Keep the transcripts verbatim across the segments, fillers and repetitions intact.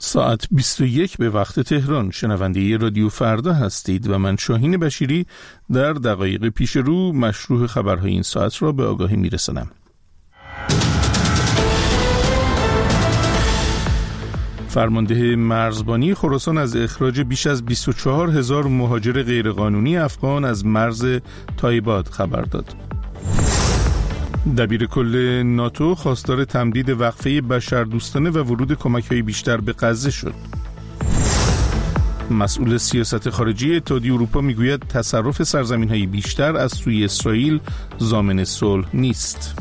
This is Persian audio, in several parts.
ساعت بیست و یک به وقت تهران. شنونده رادیو فردا هستید و من شاهین بشیری در دقایق پیش رو مشروع خبرهای این ساعت را به آگاهی میرسانم. فرمانده مرزبانی خراسان از اخراج بیش از بیست و چهار هزار مهاجر غیرقانونی افغان از مرز تایباد خبر داد. دبیر کل ناتو خواستار تمدید وقفه بشردوستانه و ورود کمک‌های بیشتر به غزه شد. مسئول سیاست خارجی اتحادیه اروپا میگوید تصرف سرزمین‌های بیشتر از سوی اسرائیل ضامن صلح نیست.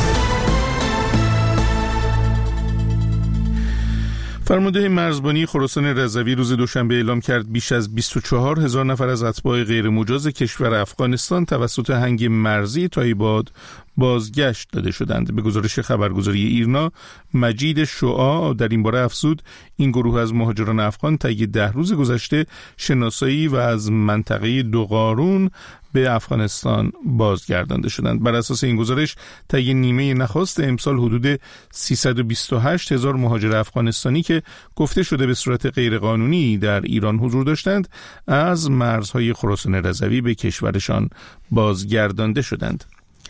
فرمانده مرزبانی خراسان رضوی روز دوشنبه اعلام کرد بیش از بیست و چهار هزار نفر از اتباع غیر مجاز کشور افغانستان توسط هنگ مرزی تایباد بازگشت داده شدند. به گزارش خبرگزاری ایرنا، مجید شعاع در این باره افزود این گروه از مهاجران افغان طی ده روز گذشته شناسایی و از منطقه دوغارون به افغانستان بازگردانده شدند. بر اساس این گزارش طی نیمه نخست امسال حدود سیصد و بیست و هشت هزار مهاجر افغانستانی که گفته شده به صورت غیرقانونی در ایران حضور داشتند از مرزهای خراسان رضوی به کشورشان بازگردانده شدند.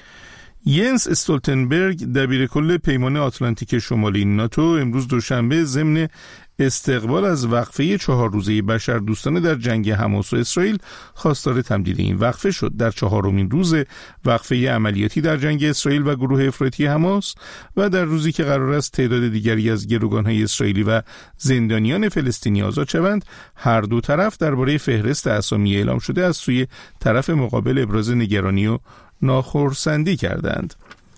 ینس استولتنبرگ دبیر کل پیمان آتلانتیک شمالی ناتو امروز دوشنبه ضمن استقبال از وقفه چهار روزه بشردوستانه در جنگ حماس و اسرائیل خواستار تمدید این وقفه شد. در چهارمین روز وقفه عملیاتی در جنگ اسرائیل و گروه افراطی حماس و در روزی که قرار است تعداد دیگری از گروگان‌های اسرائیلی و زندانیان فلسطینی آزاد شوند، هر دو طرف درباره فهرست اسامی اعلام شده از سوی طرف مقابل ابراز نگرانی و ناخرسندی کردند.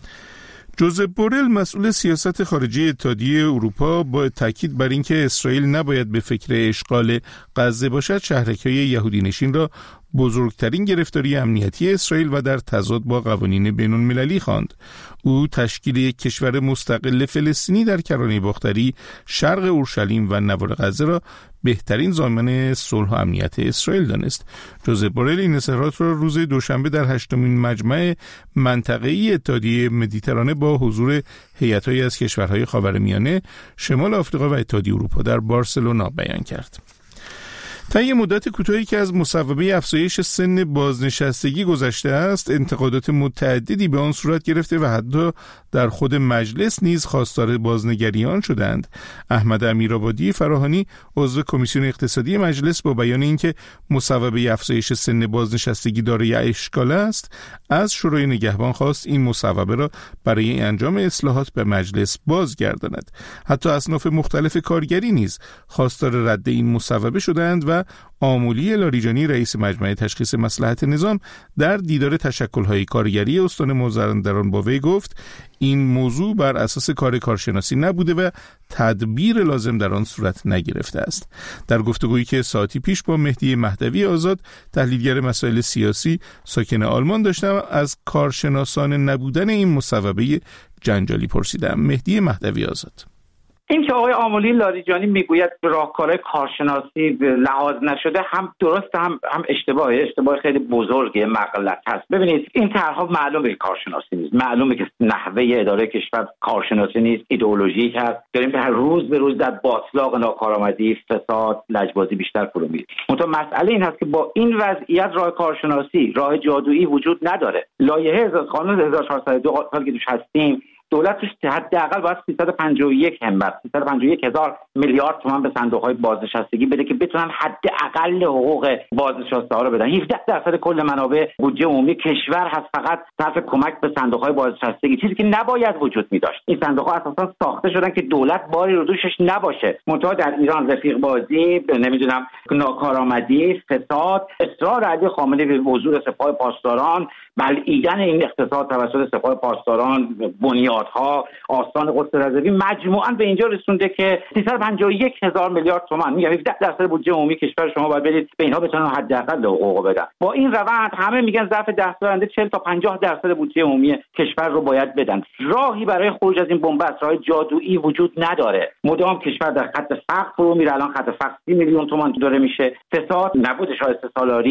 جوزپ بورل مسئول سیاست خارجی اتحادیه اروپا با تاکید بر اینکه اسرائیل نباید به فکر اشغال غزه باشد، شهرک‌های یهودی نشین را بزرگترین گرفتاری امنیتی اسرائیل و در تضاد با قوانین بین‌المللی خواند. او تشکیل یک کشور مستقل فلسطینی در کرانه باختری شرق اورشلیم و نوار غزه را بهترین ضامن صلح و امنیت اسرائیل دانست. جوزپ بورل این اظهارات را روز دوشنبه در هشتمین مجمع منطقه‌ای اتحادیه مدیترانه با حضور هیئت‌هایی از کشورهای خاورمیانه، شمال آفریقا و اتحادیه اروپا در بارسلونا بیان کرد. طی مدت کوتاهی که از مصوبه افزایش سن بازنشستگی گذشته است، انتقادات متعددی به آن صورت گرفته و حتی در خود مجلس نیز خواستار بازنگریان شدند. احمد امیرآبادی فراهانی عضو کمیسیون اقتصادی مجلس با بیان اینکه مصوبه افزایش سن بازنشستگی دارای اشکال است، از شورای نگهبان خواست این مصوبه را برای انجام اصلاحات به مجلس بازگرداند. حتی اصناف مختلف کارگری نیز خواستار رد این مصوبه شدند و آمولی لاریجانی رئیس مجمع تشخیص مصلحت نظام در دیدار تشکل‌های کارگری استان مازندران با وی گفت این موضوع بر اساس کار کارشناسی نبوده و تدبیر لازم در آن صورت نگرفته است. در گفتگویی که ساعتی پیش با مهدی مهدوی آزاد، تحلیلگر مسائل سیاسی ساکن آلمان، داشتم از کارشناسان نبودن این مصوبه جنجالی پرسیدم. مهدی مهدوی آزاد: این که آقای آمولی لاریجانی میگوید راهکارهای کارشناسی لحاظ نشده هم درست هم هم اشتباهه، اشتباه خیلی بزرگه، مغلط هست. ببینید این طرح‌ها معلومه کارشناسی نیست، معلومه که نحوه اداره کشور کارشناسی نیست، ایدئولوژیک هست. داریم هر روز به روز در باطلاق، ناکارآمدی، فساد، لجبازی بیشتر فرو میریم. منتها مسئله این هست که با این وضعیت راه کارشناسی، راه جادویی وجود نداره. لایحه قانون هزار و چهارصد و دو سال که توش هستیم، دولت توش حداقل باید سیصد و پنجاه و یک همت سیصد و پنجاه و یک هزار میلیارد تومان به صندوق‌های بازنشستگی بده که بتونن حداقل حقوق بازنشسته‌ها رو بدن. هفده درصد کل منابع بودجه عمومی کشور هست فقط صرف کمک به صندوق‌های بازنشستگی، چیزی که نباید وجود می‌داشت. این صندوق‌ها اساساً ساخته شدن که دولت باری رو دوشش نباشه. منتها در ایران رفیق بازی، نمیدونم ناکارآمدی، فساد، اصرار علی خامنه‌ای به حضور سپاه پاسداران، بلعیدن این اقتصاد توسط سپاه پاسداران، بنیادها، آستان قدس رضوی، مجموعاً به اینجا رسونده که سیصد و پنجاه و یک هزار میلیارد تومان، میگم هفده درصد بودجه عمومی کشور شما باید بدید به اینها بتونن حداقل حقوق بدن. با این روند همه میگن ظرف ده سال آینده چهل تا پنجاه درصد بودجه عمومی کشور رو باید بدن. راهی برای خروج از این بنبست، راه جادویی وجود نداره. مدام کشور در خط فقر فرو میره. الان خط فقر سی میلیون تومان داره میشه. فساد، نبود شایسته سالاری،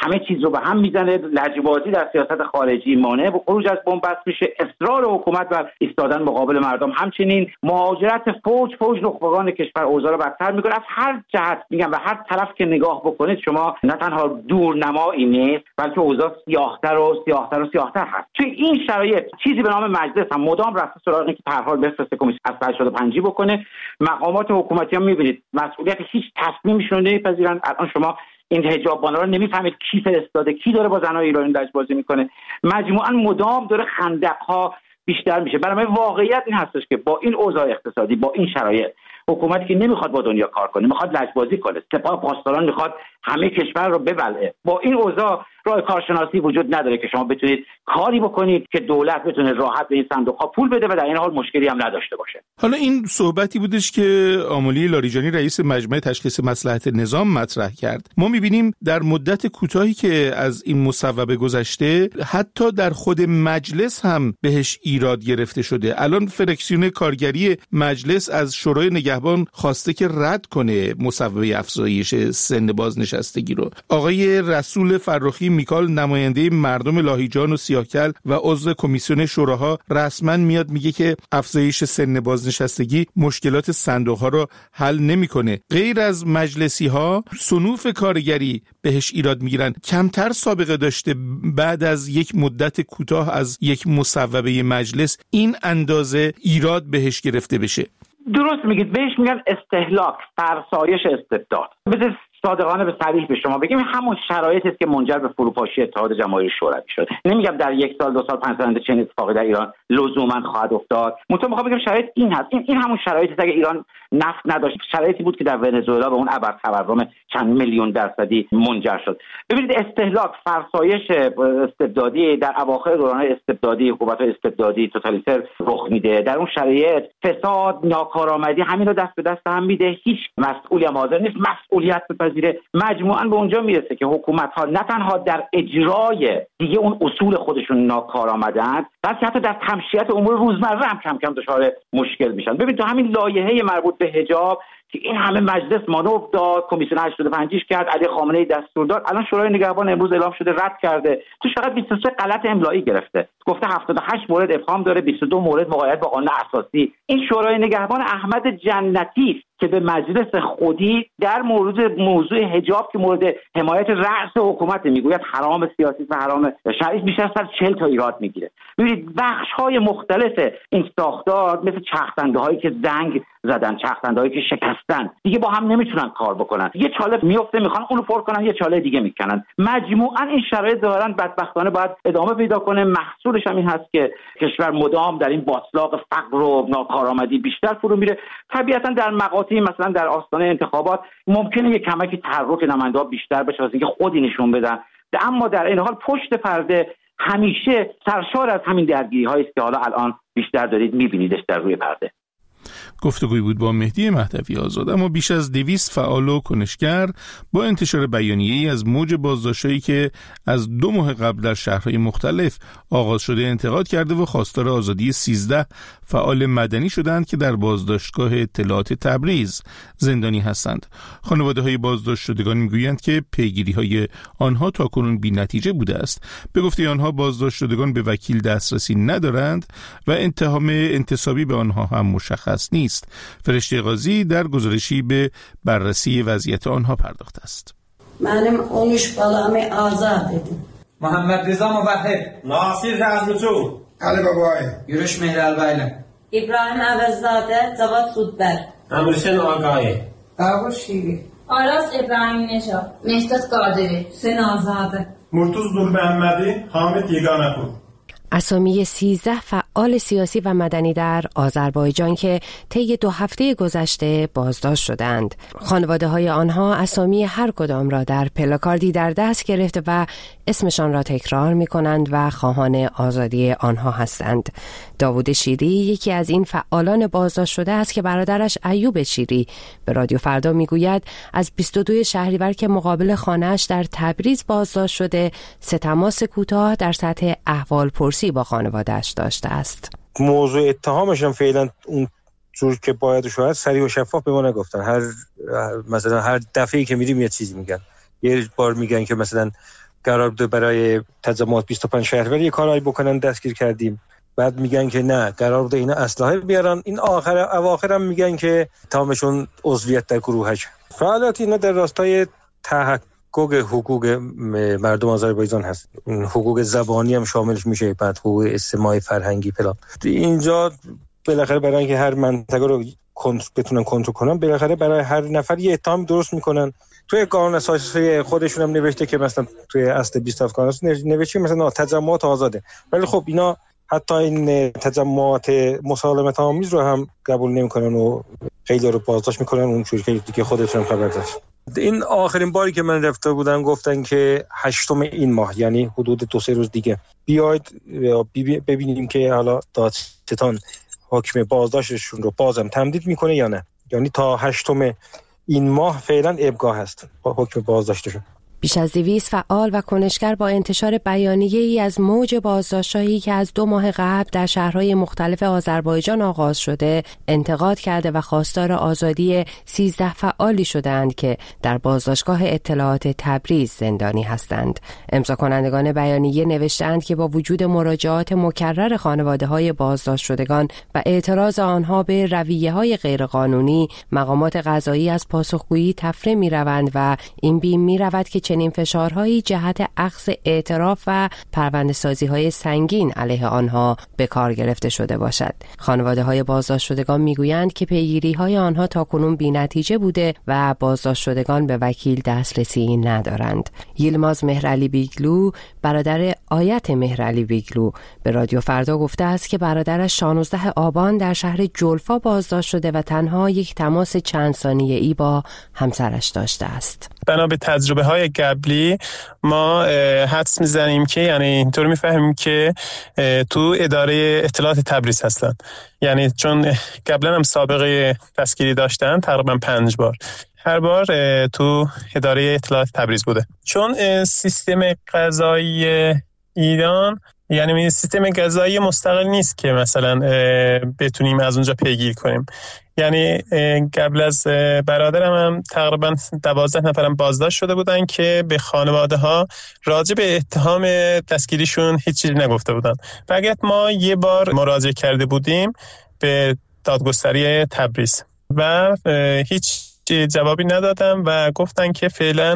همه چیز رو به هم میزنه، لجبازی در سیاست خارجی مانع و خروج از بن‌بست میشه، اصرار حکومت بر ایستادن مقابل مردم، همچنین مهاجرت فوج فوج نخبگان کشور اوضاع رو بدتر میکنه. از هر جهت میگم و هر طرف که نگاه بکنید شما نه تنها دورنمایی نیست بلکه اوضاع سیاه‌تر و سیاه‌تر و سیاه‌تر هست. توی این شرایط چیزی به نام مجلس هم مدام رفته سراغ اینکه به هر حال بفرسته کمیسیون از هشتاد و پنج بکنه. مقامات حکومتی هم میبینید مسئولیت هیچ تصمیمشون رو نمیپذیرن. الان شما این حجاب‌بانا رو نمیفهمید کی فرستاده، کی داره با زنای ایرانی لجبازی میکنه. مجموعاً مدام داره خندق‌ها بیشتر میشه. برای من واقعیت این هستش که با این اوضاع اقتصادی، با این شرایط، حکومتی که نمیخواد با دنیا کار کنه، میخواد لجبازی کنه، سپاه پاسداران میخواد همه کشور رو ببلعه، با این اوضاع راه کارشناسی وجود نداره که شما بتونید کاری بکنید که دولت بتونه راحت به این صندوق‌ها پول بده و در این حال مشکلی هم نداشته باشه. حالا این صحبتی بودش که آملی لاریجانی رئیس مجمع تشخیص مصلحت نظام مطرح کرد. ما می‌بینیم در مدت کوتاهی که از این مصوبه گذشته حتی در خود مجلس هم بهش ایراد گرفته شده. الان فرکسیون کارگری مجلس از شورای نگهبان خواسته که رد کنه مصوبه افزایش سن بازنشستگی رو. آقای رسول فرخی میکال نماینده مردم لاهیجان و سیاهکل و عضو کمیسیون شوراها رسما میاد میگه که افزایش سن بازنشستگی مشکلات صندوق‌ها رو حل نمیکنه. غیر از مجلسی‌ها صنوف کارگری بهش ایراد میگیرن. کمتر سابقه داشته بعد از یک مدت کوتاه از یک مصوبه مجلس این اندازه ایراد بهش گرفته بشه. درست میگید، بهش میگن استهلاک، فرسایش استبداد. بذار صادقانه به صریح به شما بگیم همون شرایطی است که منجر به فروپاشی اتحاد جماهیر شوروی شد. نمیگم در یک سال دو سال پنج سال چنین اتفاقی در ایران لزوما خواهد افتاد. منتها میخوام بگم شرایط این هست. این این همون شرایطی است که ایران نفت نداشت، شرایطی بود که در ونزوئلا به اون ابرتورم چند میلیون درصدی منجر شد. ببینید استهلاک، فرسایش استبدادی در اواخر دوران استبدادی، حکومت استبدادی توتالیتر رخ میده. در اون شرایط فساد، ناکارآمدی همین رو دست به دست هم میده. هیچ مسئولی هم حاضر نیست مسئولیت بپذیره. مجموعاً به اونجا میرسه که حکومت‌ها نه تنها در اجرای دیگه اون اصول خودشون ناکارآمدند، بلکه حتی در تمشیت امور روزمره هم کم کم دچار مشکل میشن. ببین تو همین لایحه مربوط به حجاب که این همه مجلس مانور داد، کمیسیون هشتاد و پنج کرد، علی خامنه‌ای دستور داد، الان شورای نگهبان امروز اعلام شده رد کرده. تو فقط بیست و سه غلط املایی گرفته. گفته هفتاد و هشت مورد ابهام داره، بیست و دو مورد مقاید با قانون اساسی. این شورای نگهبان احمد جنتی که به مجلس خودی در مورد موضوع حجاب که مورد حمایت رأس حکومت میگوید حرام سیاسی و حرام شرعی، بیشتر از چهل تا ایراد میگیره. ببینید بخش‌های مختلف این ساختار مثل چرخ‌دنده‌هایی که زنگ زدن، چرخ‌دنده‌هایی که شکستن، دیگه با هم نمیتونن کار بکنن. یه چاله میفته میخوان اونو پر کنن، یه چاله دیگه میکنن. مجموعاً این شرایط ظاهراً بدبختانه باید ادامه پیدا کنه. محصولش هم این هست که کشور مدام در این باتلاق فقر و ناکارآمدی بیشتر فرو میره. طبیعتاً در مقاطعی مثلا در آستانه انتخابات ممکنه یه کمکی تحرک نماینده‌ها بیشتر بشه از اینکه خودی نشون بدن، اما در این حال پشت پرده همیشه سرشار از همین درگیری‌هایی است که حالا الان بیشتر دارید می‌بینیدش در روی پرده. گفتگوی بود با مهدی مهدوی آزاد. اما بیش از دویست فعال و کنشگر با انتشار بیانیه‌ای از موج بازداشت‌هایی که از دو ماه قبل در شهرهای مختلف آغاز شده انتقاد کرده و خواستار آزادی سیزده فعال مدنی شدند که در بازداشتگاه اطلاعات تبریز زندانی هستند. خانواده‌های بازداشت شدگان میگویند که پیگیری‌های آنها تاکنون بی‌نتیجه بوده است. به گفته آنها بازداشت شدگان به وکیل دسترسی ندارند و اتهام انتصابی به آنها هم مشخص نیست. فرشته قاضی در گزارشی به بررسی وضعیت آنها پرداخته است. منم اونش بالامı azad edin. محمد رضا موحد، ناصر رزمچو، علی بابای، یورش مهرالبایلم، İbrahim Avezzade, Cevat Sudber, امرشن آقای، داوود شیری، آراز ابراهیم نژاد، مهداد قادری، حسین آزاده، مرتضی نورمحمدی، حامد یگانه‌پور. اسامی سیزده فعال سیاسی و مدنی در آذربایجان که طی دو هفته گذشته بازداشت شدند. خانواده های آنها اسامی هر کدام را در پلاکاردی در دست گرفته و اسمشان را تکرار می کنند و خواهان آزادی آنها هستند. داوود شیری یکی از این فعالان بازداشت شده است که برادرش ایوب شیری به رادیو فردا می گوید از بیست و دو شهریور که مقابل خانه‌اش در تبریز بازداشت شده سه تماس کوتاه در سطح احوال پرسی با خانواده‌اش داشته است. موضوع اتهامش هم فعلا اون جور که باید شاید سریع و شفاف به ما نگفتن. هر مثلا هر دفعه‌ای که میریم یه چیزی میگن. یه بار میگن که مثلا قرار بوده برای تجمعات بیست و پنج شهروری کارایی بکنن دستگیر کردیم. بعد میگن که نه قرار بوده اینا اسلحه بیارن. این آخر اواخر هم میگن که تمامشون عضویت در گروهش. فعالیت اینا در راستای تحقق حقوق مردم آذربایجان هست. حقوق زبانی هم شاملش میشه، بعد حقوق اجتماعی، فرهنگی فلان. اینجا بالاخره برای اینکه هر منطقه رو بتونن کنترل کنن، بالاخره برای هر نفر یه اتهام درست میکنن. توی قانون اساسی خودشون هم نوشته که مثلا توی اصل بیست و هفت قانون نوشته مثلا تجمعات آزاده، ولی خب اینا حتی این تجمعات مسالمت آمیز رو هم قبول نمیکنن و خیلی رو بازداشت میکنن. اون جوری که دیگه خودتون خبر داشت. این آخرین باری که من رفته بودم گفتن که هشتم این ماه، یعنی حدود دو سه روز دیگه بیاید ببینیم که حالا دادستان حکم بازداشتشون رو بازم تمدید میکنه یا نه. یعنی تا هشتم این ماه فعلا ابقا هست با حکم بازداشتشون. بیش از دویست فعال و کنشگر با انتشار بیانیه‌ای از موج بازداشت‌هایی که از دو ماه قبل در شهرهای مختلف آذربایجان آغاز شده انتقاد کرده و خواستار آزادی سیزده فعالی شدند که در بازداشتگاه اطلاعات تبریز زندانی هستند. امضا کنندگان بیانیه نوشتند که با وجود مراجعات مکرر خانواده‌های بازداشت شدگان و اعتراض آنها به رویه‌های غیرقانونی، مقامات قضایی از پاسخگویی تفره می‌روند و این بیم می‌رود که چنین فشارهایی جهت اخذ اعتراف و پرونده‌سازی‌های سنگین علیه آنها به کار گرفته شده باشد. خانواده‌های بازداشت شدگان میگویند که پیگیری‌های آنها تاکنون بی‌نتیجه بوده و بازداشت شدگان به وکیل دسترسی ندارند. یلماز مهرعلی بیگلو، برادر آیت مهرعلی بیگلو، به رادیو فردا گفته است که برادرش شانزده آبان در شهر جلفا بازداشت شده و تنها یک تماس چند ثانیه‌ای با همسرش داشته است. بنا به تجربه های قبلی ما حدس میزنیم که یعنی اینطور میفهمیم که تو اداره اطلاعات تبریز هستن، یعنی چون قبلا هم سابقه دستگیری داشتن تقریبا پنج بار، هر بار تو اداره اطلاعات تبریز بوده. چون سیستم قضایی ایران یعنی سیستم قضایی مستقل نیست که مثلا بتونیم از اونجا پیگیری کنیم. یعنی قبل از برادرم هم تقریبا دوازده نفرم بازداشت شده بودن که به خانواده ها راجع به اتهام دستگیریشون هیچ چیزی نگفته بودن. فقط ما یه بار مراجعه کرده بودیم به دادگستری تبریز و هیچ جوابی ندادم و گفتن که فعلا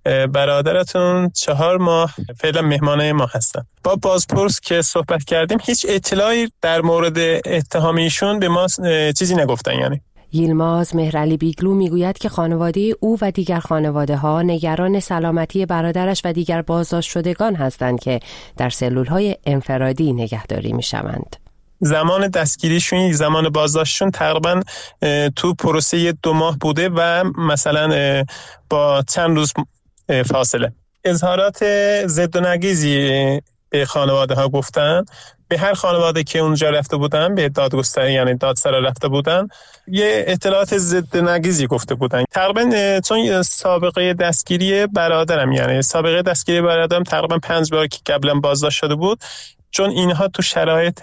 برادرتون چهار ماه فعلا مهمانه ما هستن. با بازپرس که صحبت کردیم هیچ اطلاعی در مورد اتهام ایشون به ما چیزی نگفتن. یعنی یلماز مهرعلی بیگلو میگوید که خانواده او و دیگر خانواده ها نگران سلامتی برادرش و دیگر بازداشت شدگان هستند که در سلول‌های انفرادی نگهداری میشوند. زمان دستگیریشون، زمان بازداشتشون تقریبا تو پروسه دو ماه بوده و مثلا با چند روز فاصله. اظهارات ضد و نقیضی به خانواده ها گفتن. به هر خانواده که اونجا رفته بودن، به دادگستری یعنی دادسرا رفته بودن، یه اطلاعات ضد و نقیضی گفته بودن. تقریبا چون سابقه دستگیری برادرم یعنی سابقه دستگیری برادرم تقریبا پنج بار که قبلا بازداشت شده بود، چون اینها تو شرایط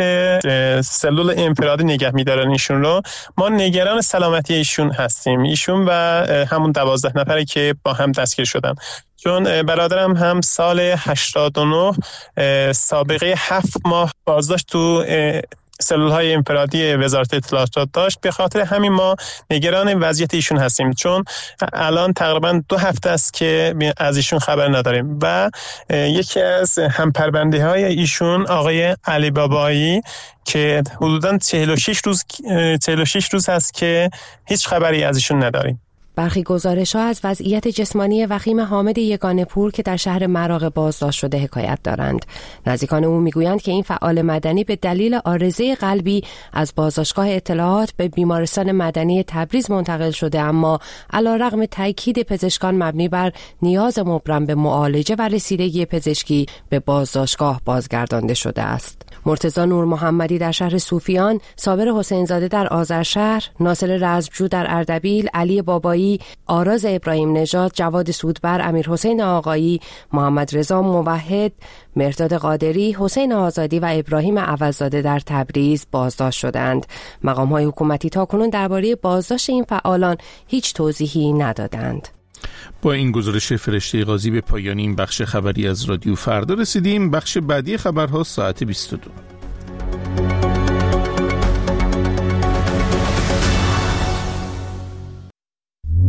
سلول انفرادی نگه می‌دارن ایشون رو، ما نگران سلامتی ایشون هستیم، ایشون و همون دوازده نفری که با هم دستگیر شدن. چون برادرم هم سال هشتاد و نه سابقه هفت ماه بازداشت تو سلول‌های انفرادی وزارت اطلاعات داشت. به خاطر همین ما نگران وضعیت ایشون هستیم، چون الان تقریبا دو هفته است که از ایشون خبر نداریم و یکی از همپرونده‌های ایشون آقای علی بابایی که حدوداً چهل و شش روز چهل و شش روز هست که هیچ خبری از ایشون نداریم. برخی گزارش‌ها از وضعیت جسمانی وخیم حامد یگانه‌پور که در شهر مراغه بازداشت شده حکایت دارند. نزدیکان او میگویند که این فعال مدنی به دلیل عارضه قلبی از بازداشتگاه اطلاعات به بیمارستان مدنی تبریز منتقل شده، اما علیرغم تاکید پزشکان مبنی بر نیاز مبرم به معالجه و رسیدگی پزشکی به بازداشتگاه بازگردانده شده است. مرتضی نور محمدی در شهر صوفیان، صابر حسین زاده در آذرشهر، ناصر رزمجو در اردبیل، علی بابایی، آراز ابراهیم نژاد، جواد سودبر، امیر حسین آقایی، محمد رضا موحد، مرداد قادری، حسین آزادی و ابراهیم عوضزاده در تبریز بازداشت شدند. مقام‌های حکومتی تاکنون درباره بازداشت این فعالان هیچ توضیحی ندادند. با این گزارش فرشته قاضی به پایان این بخش خبری از رادیو فردا رسیدیم. بخش بعدی خبرها ساعت بیست و دو.